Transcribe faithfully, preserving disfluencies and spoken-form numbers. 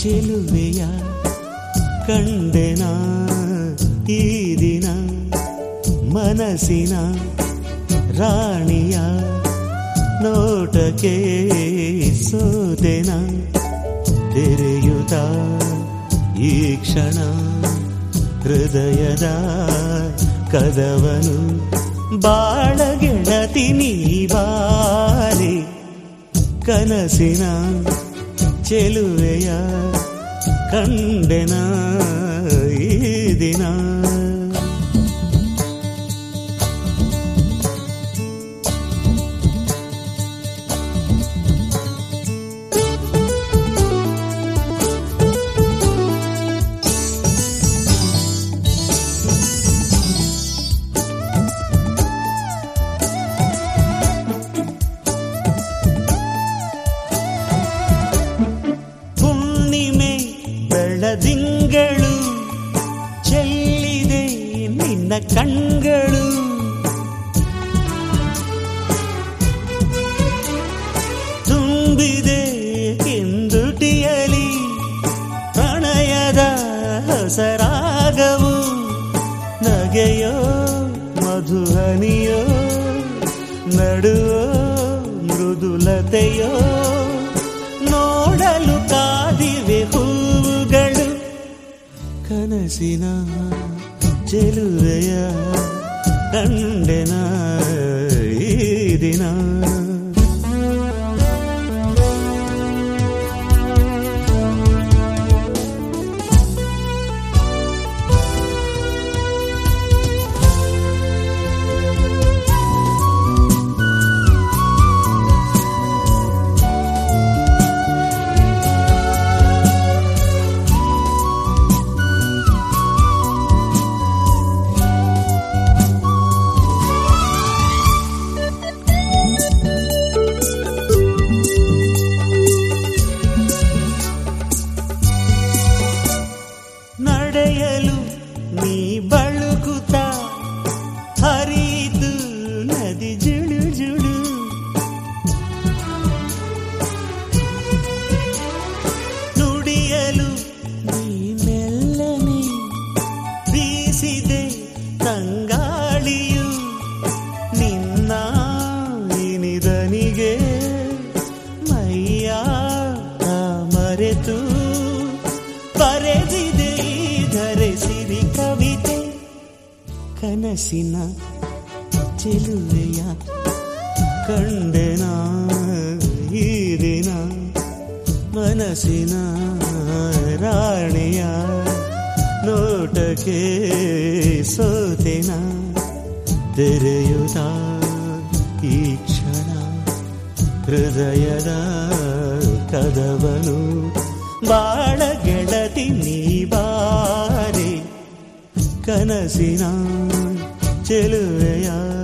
ಚೆಲುವೆಯ ಕಂಡೆನ ಈ ದಿನ ಮನಸ್ಸಿನ ರಾಣಿಯ ನೋಟಕ್ಕೆ ಸೋತೆನ ತೆರೆಯುತ್ತ ಈ ಕ್ಷಣ ಹೃದಯದ ಕದವನು ಬಾಳ ಗೆಳತಿ ನೀ ಬಾರೆ ಕನಸಿನ ಚೆಲುವೆಯ ಕಂಡೆನ ಈ ದಿನ. ಬೆಳದಿಂಗಳು ಚೆಲ್ಲಿದೆ ನಿನ್ನ ಕಣ್ಗಳು, ತುಂಬಿದೆ ಕಿಂದುಟಿಯಲಿ ಪ್ರಣಯದ ಹೊಸರಾಗವು. ನಗೆಯೋ ಮಧುಹನಿಯೋ ನಡುವೋ ಮೃದುಲತೆಯೋ ನೋಡಲು ಕಾದಿವೆ ಹೂವುಗಳು. ಕನಸಿನ ಚೆಲುವೆಯ ಕಂಡೆನ ಈ ದಿನ. ನಡೆಯಲು ನೀ ಬಳುಕುತ್ತ ಹರಿದು ನದಿ ಜುಳು ಜುಳು, ನುಡಿಯಲು ನೀ ಮೆಲ್ಲನೆ ಬೀಸಿದೆ ತಂಗಾಳಿಯು. ನಿನ್ನ ಇನಿದನಿಗೆ ಮೈಯ ಮರೆತು ಬರೆದಿದೆ ಧರಿಸಿರಿ ಕವಿತೆ. ಕನಸಿನ ಚೆಲುವೆಯ ಕಂಡೆನ ಈ ದಿನ ಮನಸ್ಸಿನ ರಾಣಿಯ ನೋಟಕ್ಕೆ ಸೋತೆನ ತೆರೆಯುತ್ತ ಈ ಕ್ಷಣ ಹೃದಯದ ಕದವನು ಬಾಳ ಗೆಳತಿ ನೀ ಬಾರೆ ಕನಸಿನ ಚೆಲುವೆಯ